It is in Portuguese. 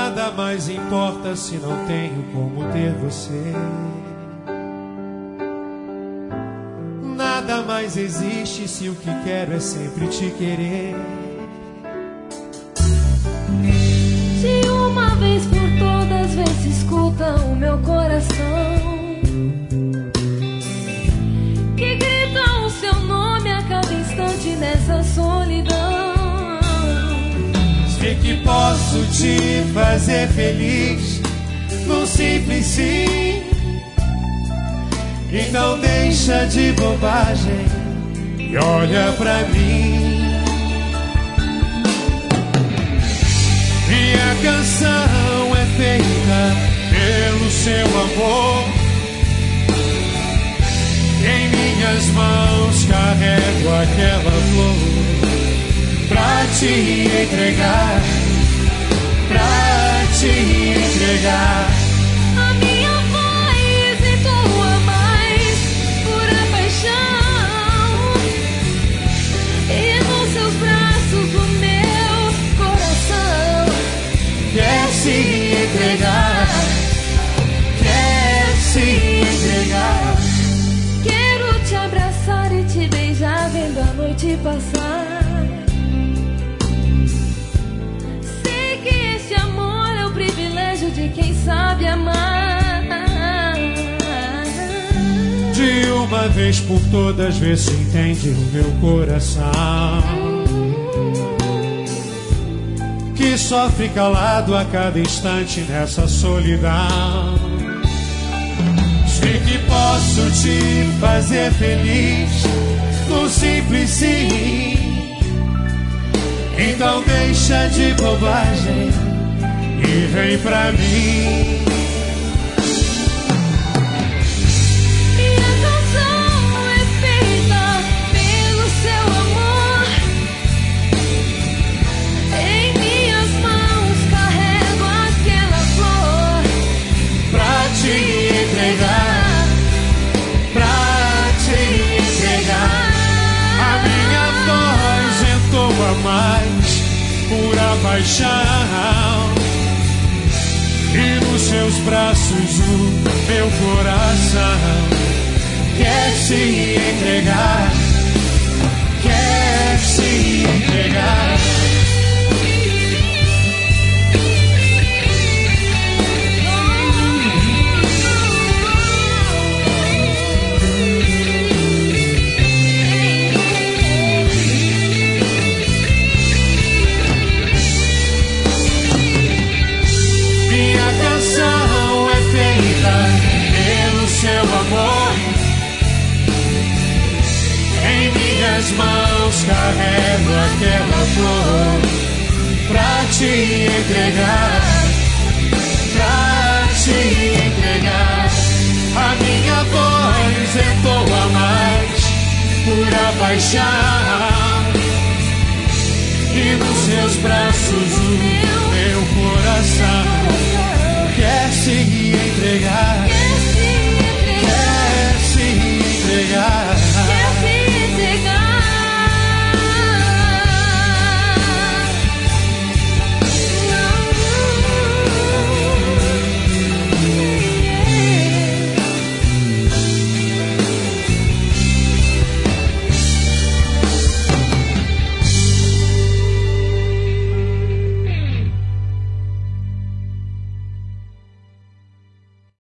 Nada mais importa se não tenho como ter você. Nada mais existe se o que quero é sempre te querer. De uma vez por todas, vê se escuta o meu coração, que grita o seu nome a cada instante nessa solidão. Sei que posso te fazer feliz num simples sim. Então deixa de bobagem e olha pra mim. Minha canção é feita pelo seu amor. Em minhas mãos carrego aquela flor pra te entregar, pra te entregar. A minha voz entoa mais pura paixão, e nos seus braços o meu coração quer se entregar, quer se entregar. Quero te abraçar e te beijar vendo a noite passar. Sei que esse amor é o privilégio de quem sabe amar. De uma vez por todas, vê se entende o meu coração, que sofre calado a cada instante nessa solidão. Sei que posso te fazer feliz num simples sim. Então deixa de bobagem e vem pra mim. Minha canção é feita pelo seu amor. Em minhas mãos carrego aquela flor Pra te entregar, pra te entregar. A minha voz entoa mais pura paixão, e nos seus braços o meu coração quer se entregar, quer se entregar. Minha canção é feita pelo seu amor. Em minhas mãos carrego aquela flor pra te entregar, pra te entregar. A minha voz entoa mais pura paixão, e nos seus braços o